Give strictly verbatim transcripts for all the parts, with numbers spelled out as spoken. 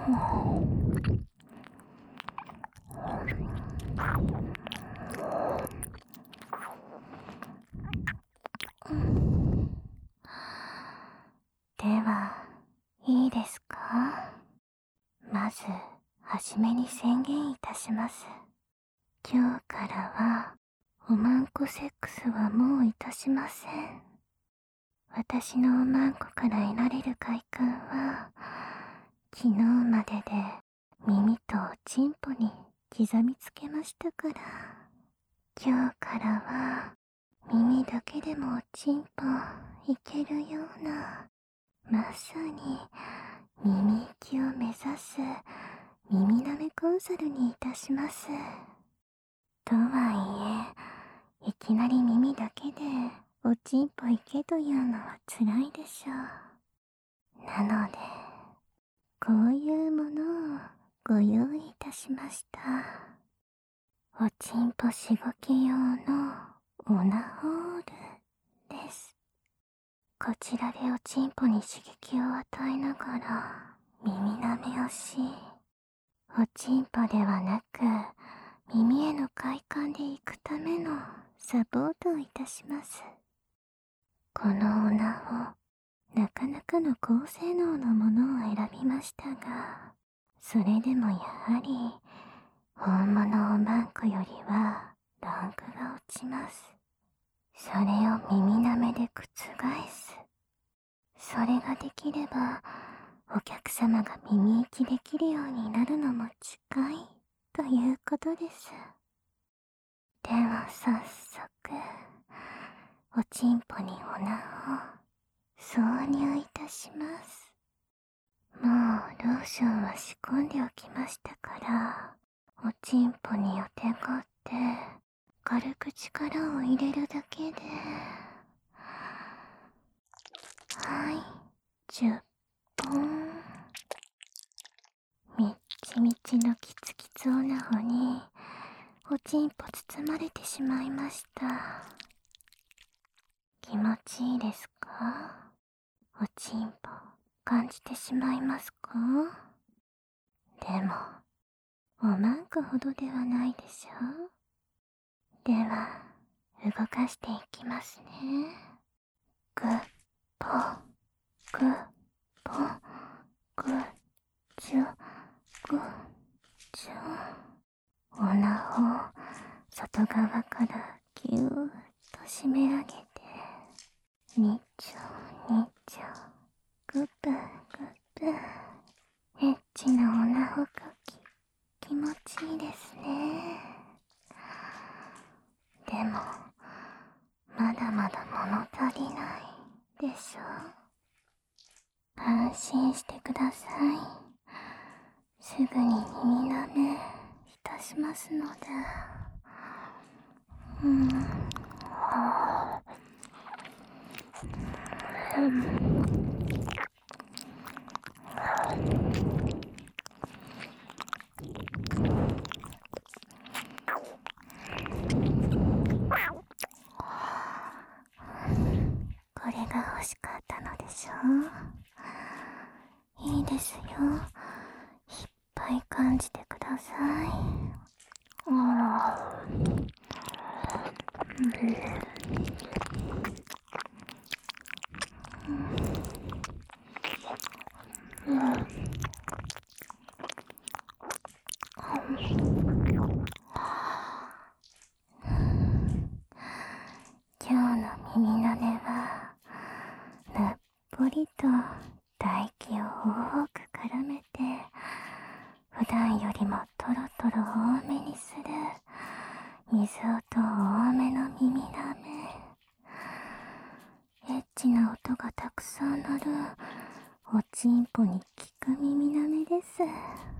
では、いいですか？まず、はじめに宣言いたします。今日からは、おまんこセックスはもういたしません。私のおまんこから得られる快感は、昨日までで耳とおちんぽに刻みつけましたから。今日からは、耳だけでもおちんぽいけるような、まさに耳行きを目指す耳なめコンサルにいたします。とはいえ、いきなり耳だけでおちんぽいけというのはつらいでしょう。なので、こういうものをご用意いたしました。おちんぽしごき用のオナホールです。こちらでおちんぽに刺激を与えながら耳なめをし、おちんぽではなく耳への快感で行くためのサポートをいたします。このオナホ、なかなかの高性能のものを選びましたが、それでもやはり本物おまんこよりはランクが落ちます。それを耳なめで覆す。それができれば、お客様が耳行きできるようになるのも近いということです。では早速、おちんぽにオナホ挿入いたします。もうローションは仕込んでおきましたから、おちんぽにお手がって軽く力を入れるだけで、はい、じゅっぽん。みっちみちのキツキツオナホにおちんぽ包まれてしまいました。気持ちいいですか？おちんぽ感じてしまいますか？でも、おまんこほどではないでしょ？では、動かしていきますね。ぐっぽ、ぐっぽ、ぐっちょ、ぐっちょ。オナホを外側からぎゅーっと締め上げて、にちょにちょ、グップグップ。エッチなオナホかき、気持ちいいですね。でも、まだまだ物足りないでしょ。安心してください。すぐに耳なめいたしますので。うん。はあ。うん。これが欲しかったのでしょう？いいですよ。いっぱい感じてください。ああ。うん。うん。今日の耳なめは、ぬっぽりと唾液を多く絡めて、普段よりもトロトロ多めにする水音多めの耳なめ。エッチな音がたくさん鳴るおちんぽに効く耳なめです。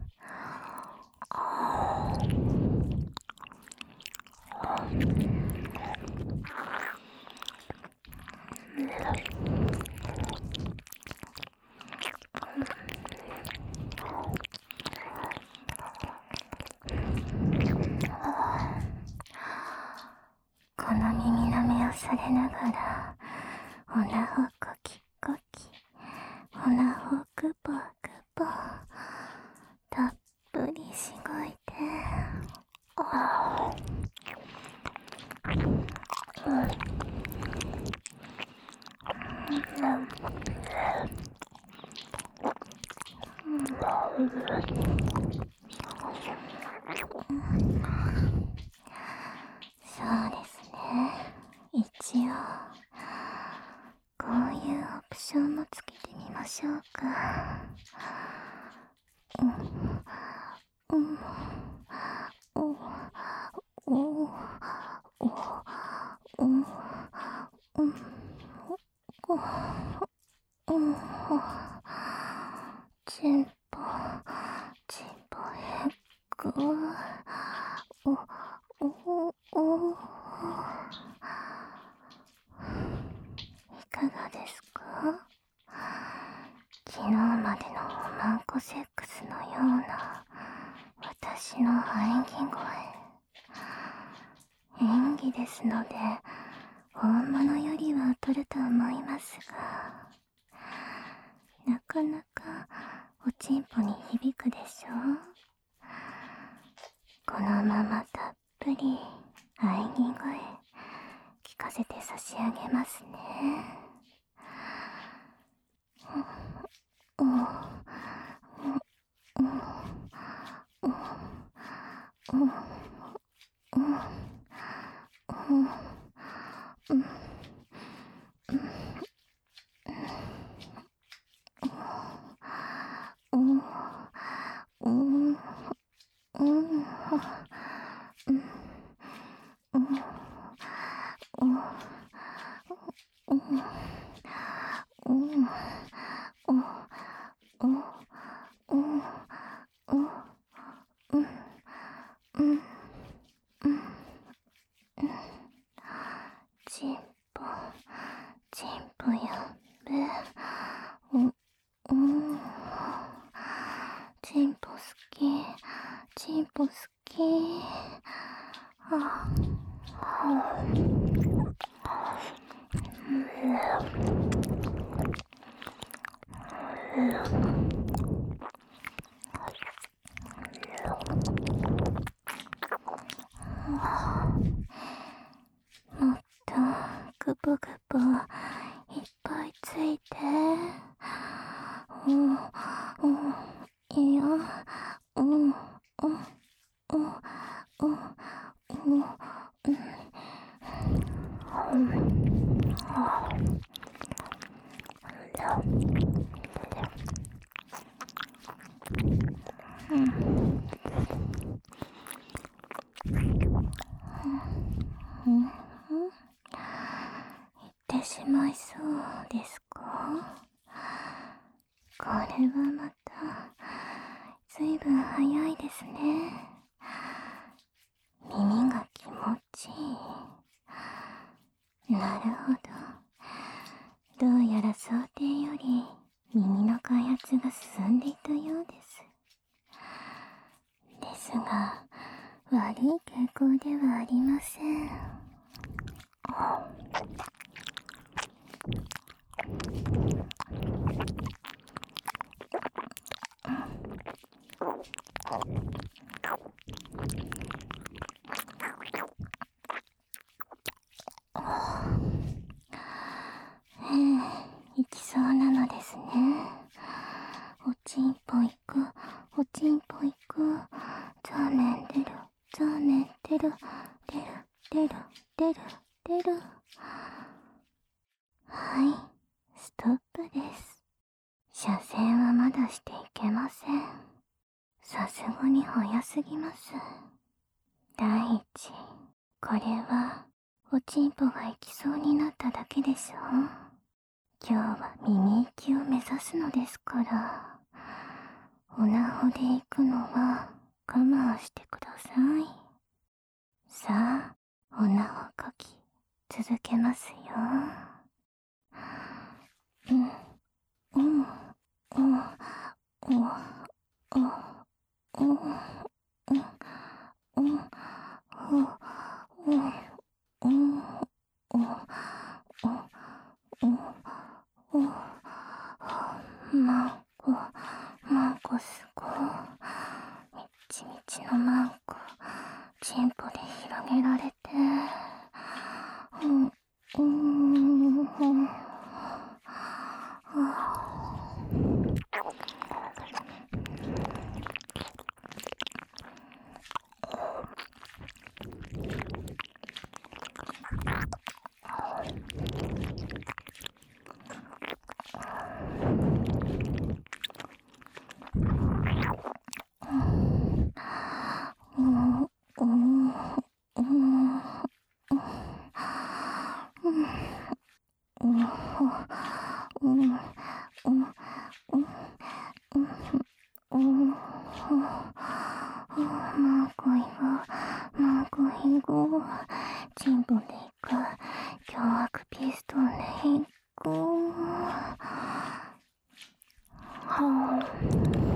この耳なめをされながら、オナホコキコキ、オナホクポクポ。 そうですね。一応こういうオプションもつけてみましょうか。うんうんおおおおうんうんチンポチンポヘッグおおおいかがですか？昨日までのおまんこセックスのような私の喘ぎ声、演技ですので本物よりは劣ると思いますが、なかなかおちんぽに響くでしょう。このままたっぷり喘ぎ声聞かせて差し上げますね。おおおおおおチンポチンポやべおおチンポ好きチンポ好きああもっとグブグブいっぱいついておおいやおおおおお言ってしまいそうですか？これはまたずいぶん早いですね。耳が気持ちいい。なるほど。どうやら想定より耳の開発が進んでいたようです。ですが悪い傾向ではありません。ええ、行きそうなのですね。おちんぽ行く、おちんぽ行く。ザーメン出る、ザーメン出る、出る、出る、出る、出る。はい、ストップです。車線はまだしていけません。さすがに早すぎます。第一、これはおちんぽが行きそうになっただけでしょ。今日は耳行きを目指すのですから、おなほで行くのは我慢してください。さあ、おなほかき続けますよ。うん、うん、うん、うん、うん、うん、うん、うん、うん、うん、うん、うん、マンコ、マンコすごい。みっちみちのマンコ、チンポで広げられて。うん、うーん、うん。 うん、うん、うん、うん、うん、マーコイゴ、マーコイゴ、チンポでいく、凶悪ピストンでいく、はぁ。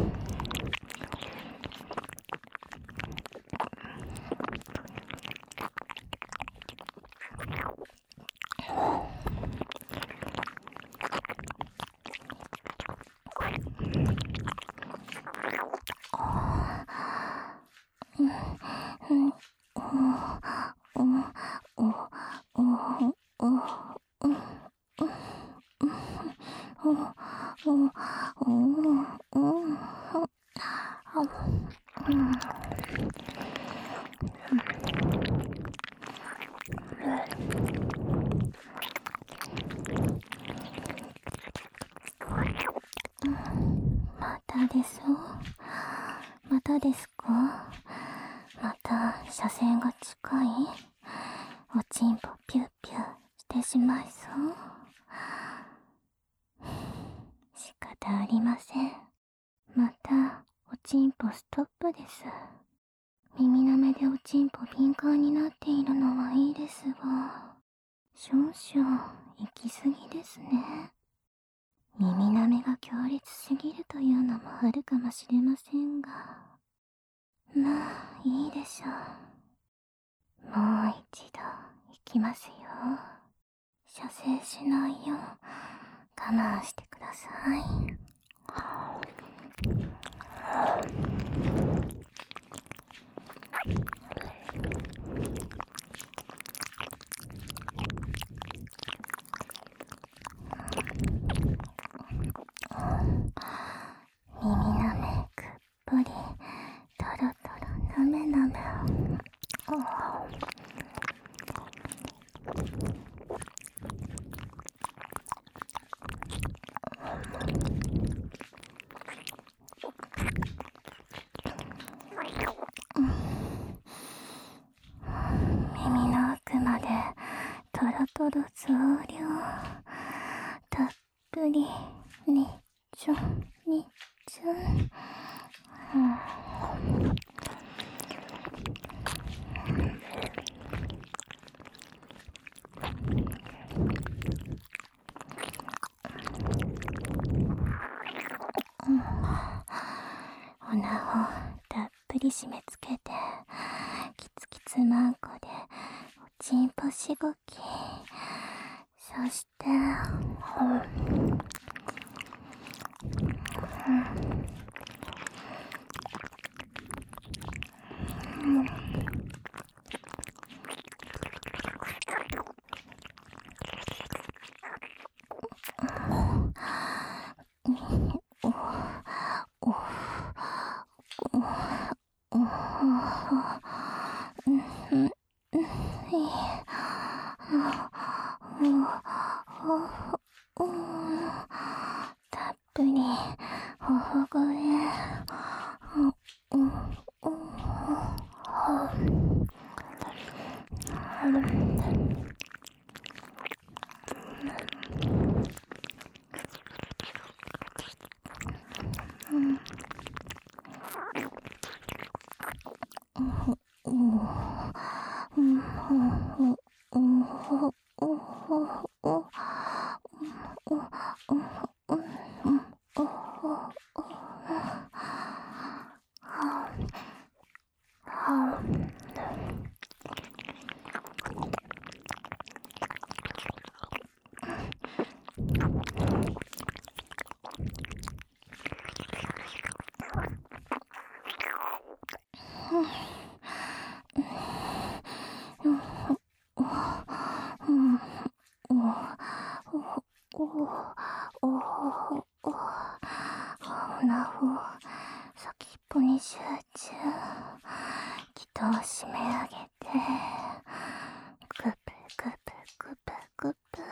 またですまたですか？また車線が近い？おちんぽピュッピュしてしまいそう？仕方ありません。またおちんぽストップです。耳の目でおちんぽ敏感になっているのはいいですが、少々行き過ぎですね。耳なめが強烈すぎるというのもあるかもしれませんが、まあいいでしょう。もう一度行きますよ。射精しないよう我慢してください。耳なめくっぽり、とろとろなめなめ。耳の奥までとろとろ増量、たっぷりにっちょにっちょ、うん、おなをたっぷり締め付けて、キツキツマンコでおちんぽしごき、そして、うん、うん、たっぷりほほ声、おなほ先っぽに集中、気筒を締め上げて、グプグプグプグプ、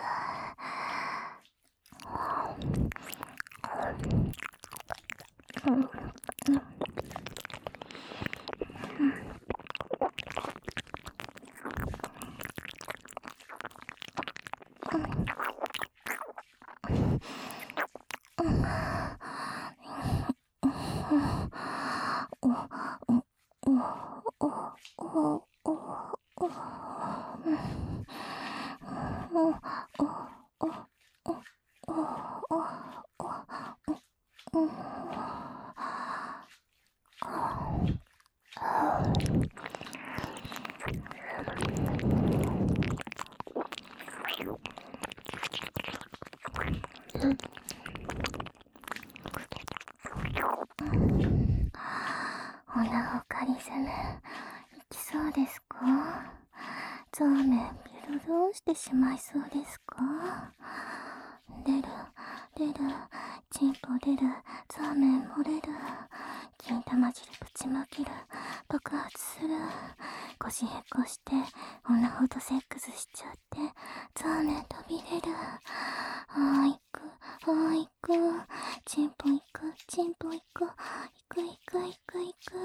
オナホカリズム、いきそうですか？ゾーメンビロロンしてしまいそうですか？出る、出る、チンポ出る、ゾーメン漏れる、金玉汁ぶちまける、爆発する、腰へこして、オナホとセックスしちゃって、ゾーメン飛び出る。あーいく、あーいく、チンポいく、チンポいく、いくいくいくいく。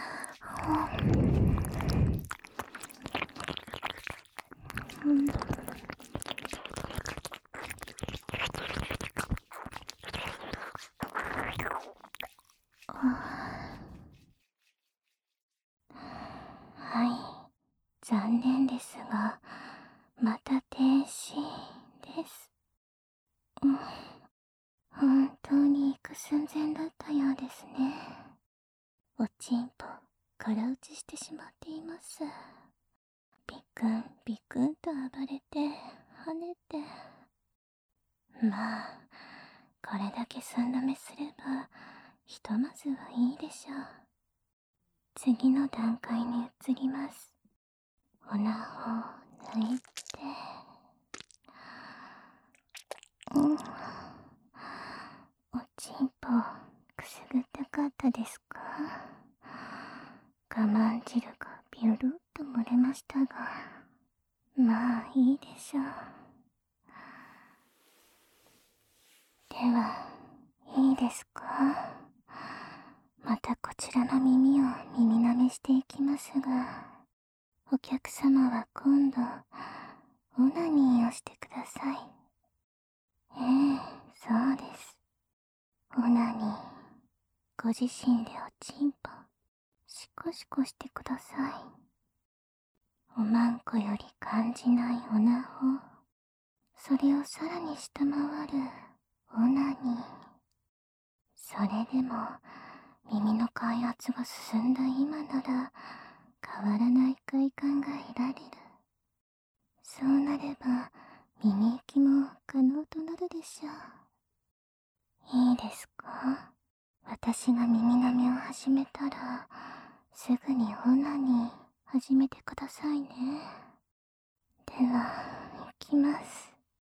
うん。はい、残念ですが、また停止です。うん、本当に行く寸前だったようですね。おちんぽ、空打ちしてしまっています。ビクンビクンと暴れて、跳ねて。まあ、これだけ寸止めすれば、ひとまずはいいでしょう。次の段階に移ります。オナホ抜いて、うん、おちんぽくすぐったかったですか？我慢汁がビュルっと漏れましたが、まあいいでしょう。では、いいですか？またこちらの耳を耳舐めしていきますが、お客様は今度オナニーをしてください。ええ、そうです。オナニー、ご自身でおちんぽシコシコしてください。おまんこより感じないオナホ、それをさらに下回るオナニー。それでも耳の開発が進んだ今なら変わらない快感が得られる。そうなれば耳行きも可能となるでしょう。いいですか？私が耳舐めを始めたらすぐにオナニー始めてくださいね。では、行きます。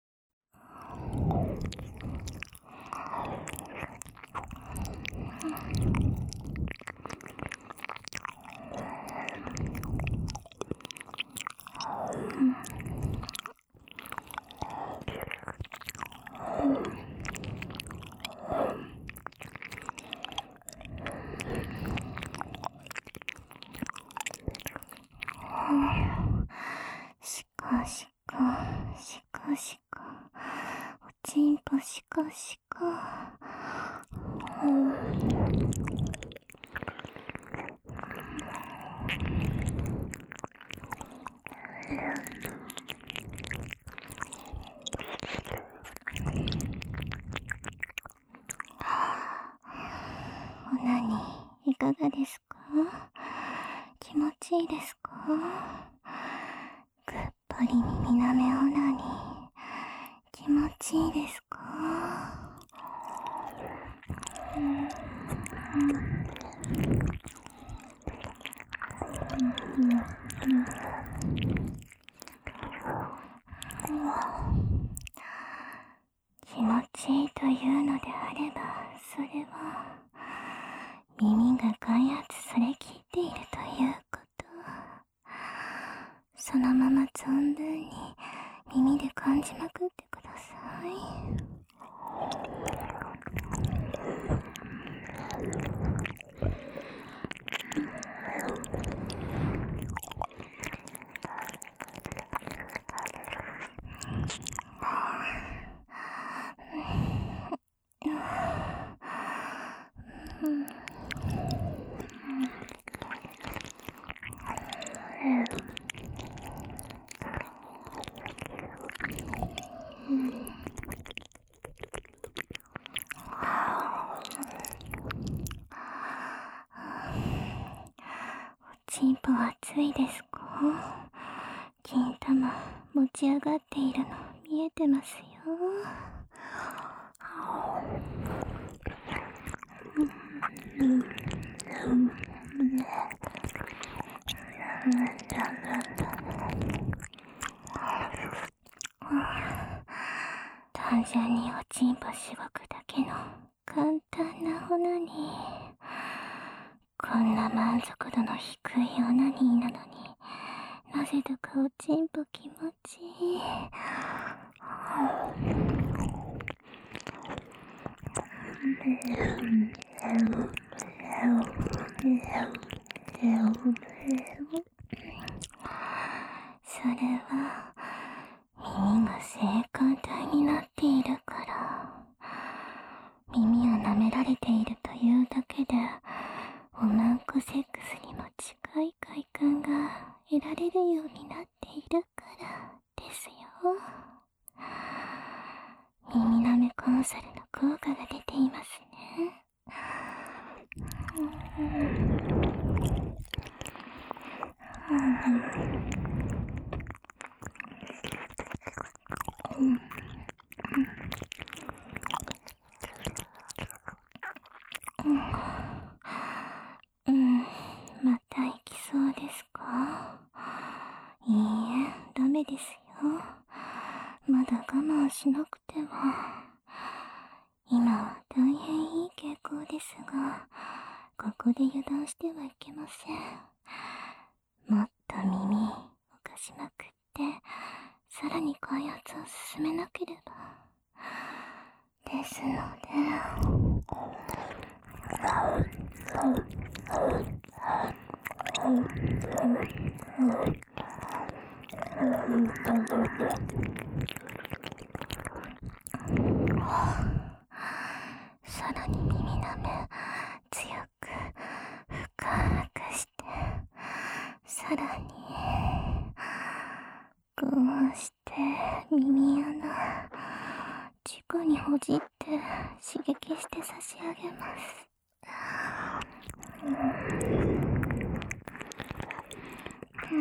シコシコ、シコシコ、おちんぽシコシコ。うん、オナニーいかがですか？気持ちいいですか？ぐっぽり耳なめオナニー気持ちいいですか？うん、うん、うん、うん、気持ちいいというのであれば、それは耳が開発されきっているということ。そのまま存分に耳で感じまくってください。 暑いですか？金玉持ち上がっているの見えてますよ。単純におちんぽしごくだけの簡単なオナニー。こんな満足度の低いオナニーなのに、なぜだかおちんぽ気持ちいい。それは耳が性感帯になっているから。耳を舐められているというだけで、おまんこセックスにも近い快感が得られるようになっているからですよ。耳舐めコンサルの効果が出ていますね。うん、また行きそうですか？いいえ、ダメですよ。まだ我慢しなくては。今は大変いい傾向ですが、ここで油断してはいけません。もっと耳をかしまくって、さらに開発を進めなければ。ですので、さらに耳舐め強く深くして、さらにこうして耳穴直にほじって刺激して差し上げます。うん、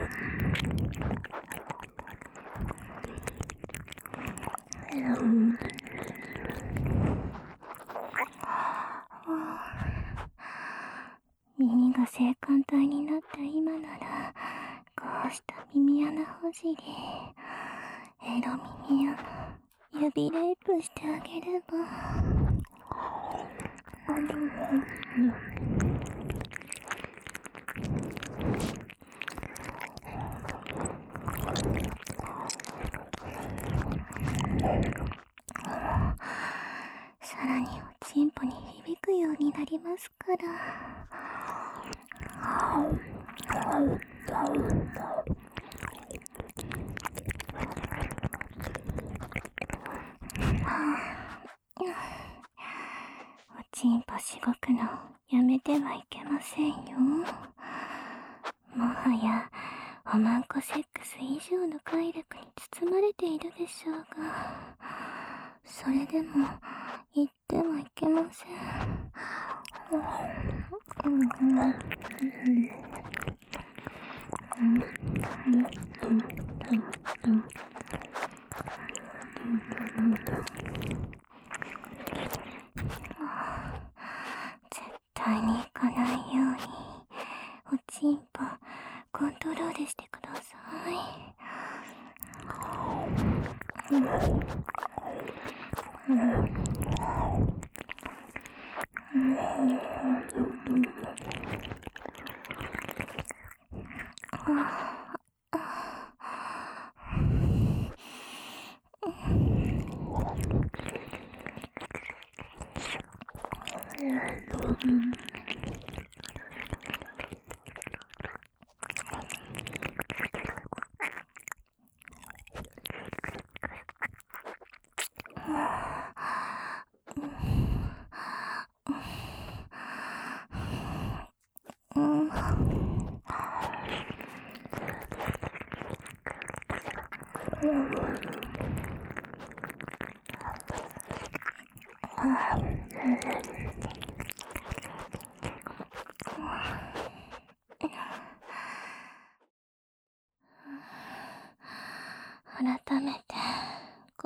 耳が性感帯になった今なら、こうした耳穴ほじり、エロ耳穴指レイプしてあげれば。さらにおちんぽに響くようになりますから。おちんぽしごくのやめてはいけませんよ。もはやおまんこセックス以上の快楽に包まれているでしょうが、それでも言ってはいけません。絶対に行かないようにおちんぽコントロールしてください。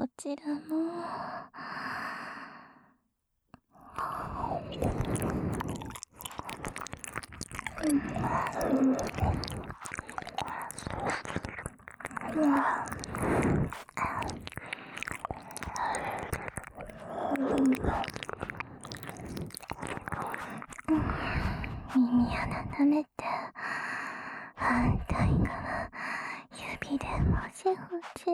ちらも耳穴舐めて、反対側指でほじほじ。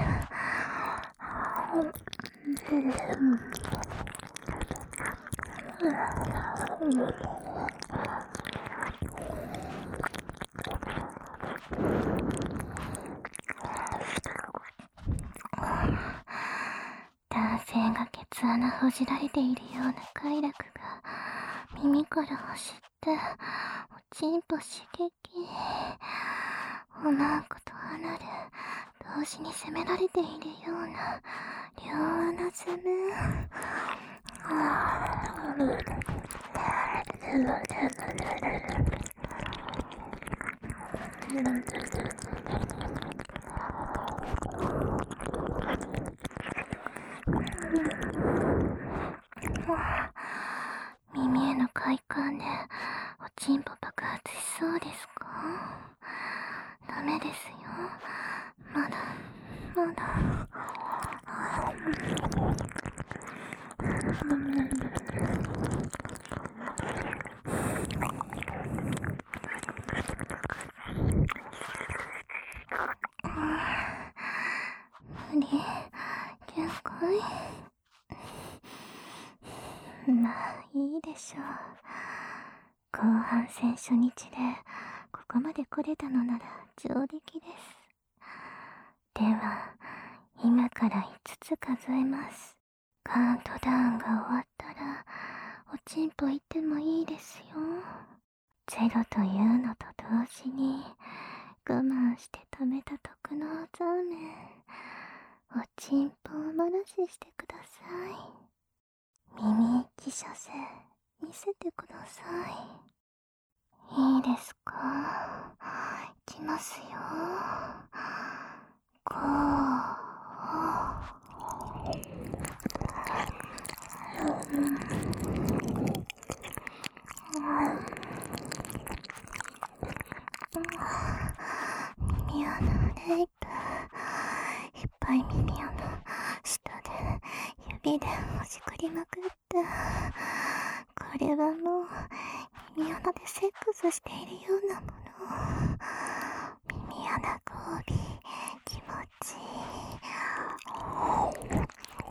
男性がケツ穴ほじられているような快楽が耳から走っておちんぽ刺激。おまんこと離れ同時に責められているような両穴ズム。耳への快感でおちんぽ爆発しそうですか？ダメですよ。まだまだ。無理、限界。まあいいでしょう。後半戦初日でここまで来れたのなら上出来です。では今からいつつ数えます。カウントダウンが終わったらおちんぽ行ってもいいですよ。ゼロというのと同時に我慢して貯めた徳のザーメン、おちんぽを漏らししてください。耳一射精見せてください。いいですか？いきますよ。こう耳穴レイプ、いっぱい耳穴下で指でほじくりまくって、これはもう耳穴でセックスしているようなもの。耳穴交尾気持ちいい。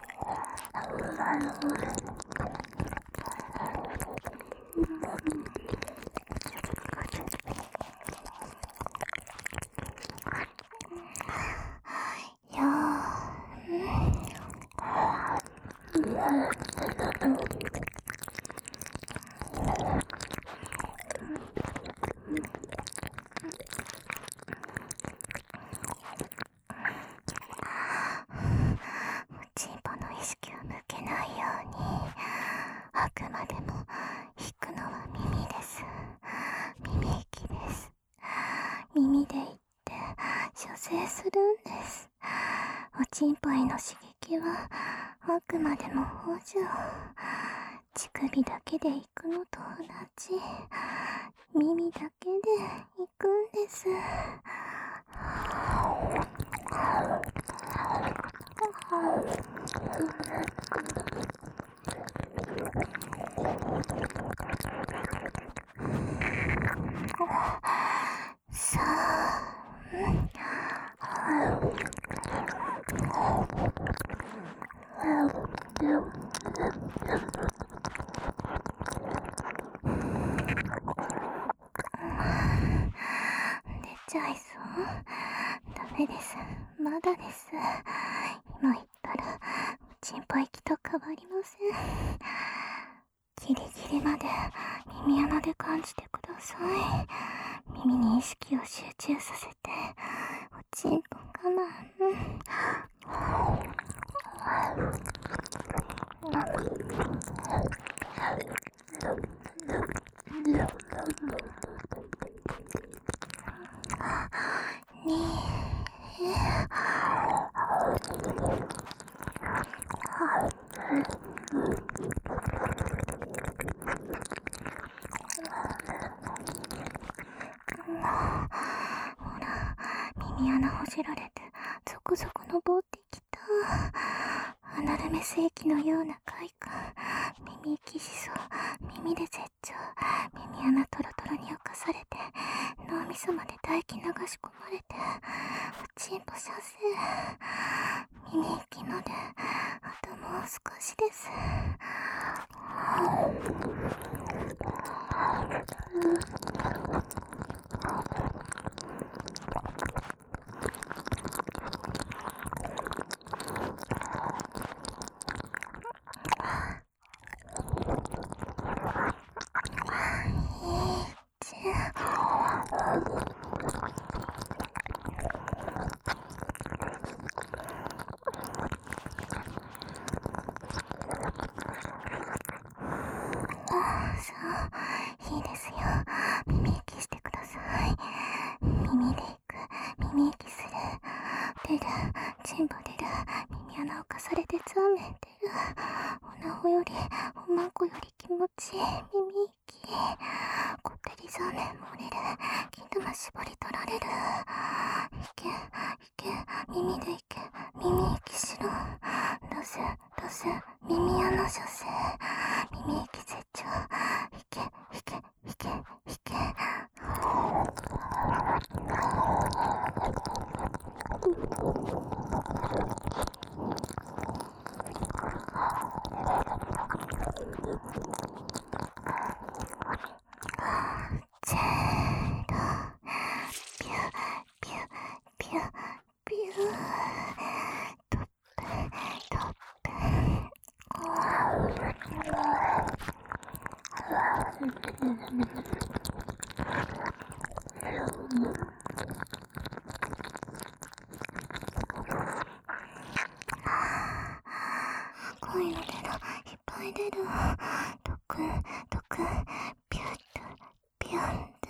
チンポの意識を向けないように、あくまでも引くのは耳です。耳息です。耳で言って射精するんです。おちんぽへの刺激はあくまでも補助。乳首だけで行くのと同じ。耳だけで行くんです。さあ、出ちゃいそう？ダメです。まだです。今言ったらチンポ息と変わりません。ギリギリまで耳穴で感じてください。耳に意識を集中させておちんぽ我慢。にアナルメス液のような快感、耳息しそう、耳で絶頂、耳穴トロトロに侵されて、脳みそまで唾液流し込まれて、おちんぽ射精、耳息ので、あともう少しです。さあ、いいですよ。耳息してください。耳で行く、耳息する。出る、チンポ出る、耳穴をかされてザーメン出る。おなほより、おまんこより気持ちいい耳息。こってりザーメン漏れる、金玉絞り取られる。いけ、いけ、耳でいけ、耳息しろ。出す、出す、耳穴射精。耳息絶頂。いけ、いけ、いけ、いけ。ゼロ、ピュ、ピュ、ピュ、ピュ。トップ、トップ。濃いの出る、いっぱい出る。ドクン、ドクン、ピュッと、ピュンと。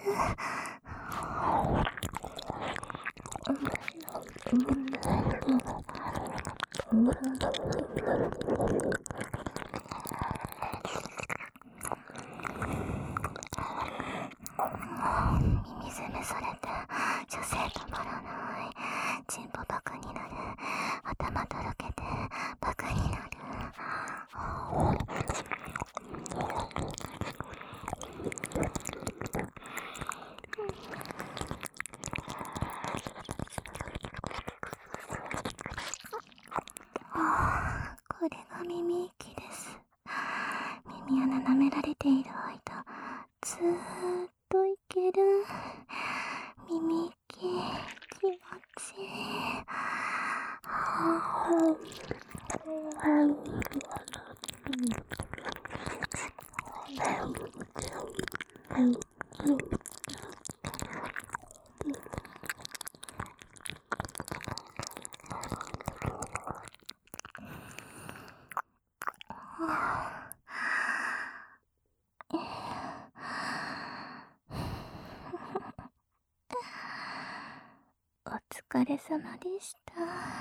耳攻めされて、射精止まらない。チンポバカになる。頭とろけて、バカになる。これが耳息です。耳穴舐められている間、ずーっといける。耳息、気持ちいい。お疲れ様でした。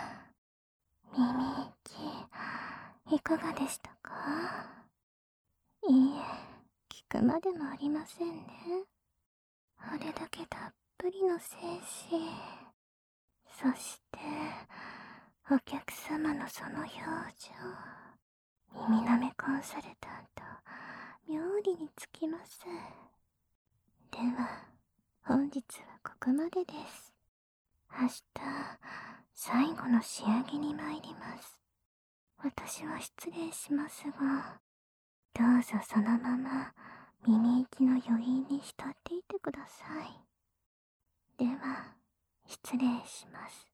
耳息、いかがでしたか？いいえ、聞くまでもありませんね。あれだけたっぷりの精子、そしてお客様のその表情、耳なめコンサルタント、妙理につきます。では本日はここまでです。明日最後の仕上げに参ります。私は失礼しますが、どうぞそのまま耳息の余韻に浸っていてください。では失礼します。